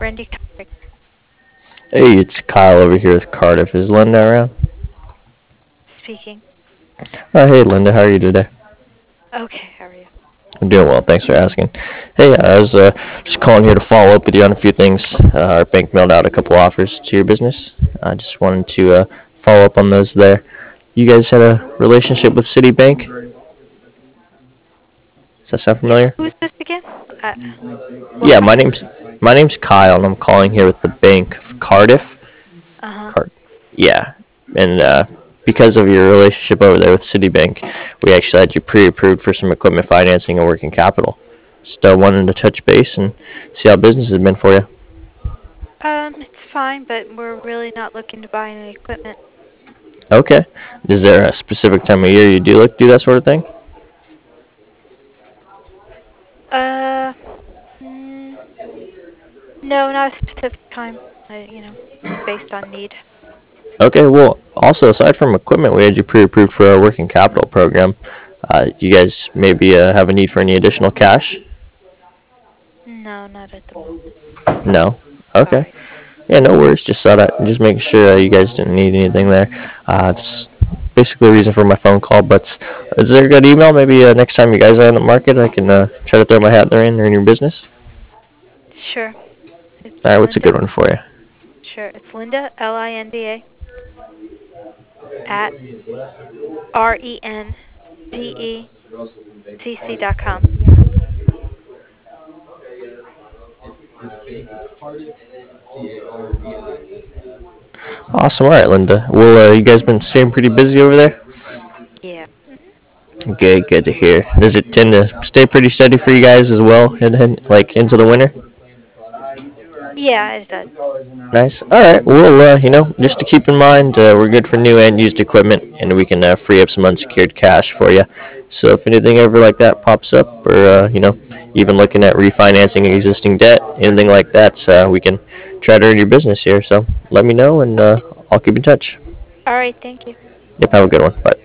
Brandy Carrick Hey, it's Kyle over here with Cardiff. Is Linda around? speaking. Oh, hey, Linda. How are you today? Okay, how are you? I'm doing well. Thanks for asking. Hey, I was just calling here to follow up with you on a few things. Our bank mailed out a couple offers to your business. I just wanted to follow up on those there. You guys had a relationship with Citibank? Does that sound Yeah, familiar? who's this again? What Yeah, my company? name's my name's Kyle, and I'm calling here with the Bank of Cardiff. Uh-huh. Card. Yeah, and because of your relationship over there with Citibank, we actually had you pre-approved for some equipment financing and working capital. Still wanted to touch base and see how business has been for you. It's fine, but we're really not looking to buy any equipment. Okay. Is there a specific time of year you do do that sort of thing? Uh, mm, no, not a specific time. Based on need. Okay. Well, also aside from equipment, we had you pre-approved for our working capital program. You guys maybe have a need for any additional cash? No, not at the moment. No. Okay. Sorry. Yeah, no worries. Just thought I just making sure you guys didn't need anything there. It's basically the reason for my phone call. But is there a good email? Maybe next time you guys are in the market, I can try to throw my hat there in your business. Sure. It's All right, what's a Linda. good one for you? Sure. It's Linda, Linda, at RENDECC.com. Awesome. All right, Linda. Well, you guys been staying pretty busy over there? Yeah. Good, good to hear. Does it tend to stay pretty steady for you guys as well, and like into the winter? Yeah, it does. Nice. All right. Well, just to keep in mind, we're good for new and used equipment, and we can free up some unsecured cash for you. So if anything ever like that pops up, or even looking at refinancing existing debt, anything like that, we can try to earn your business here. So let me know, and I'll keep in touch. All right, thank you. Yep. Have a good one. Bye.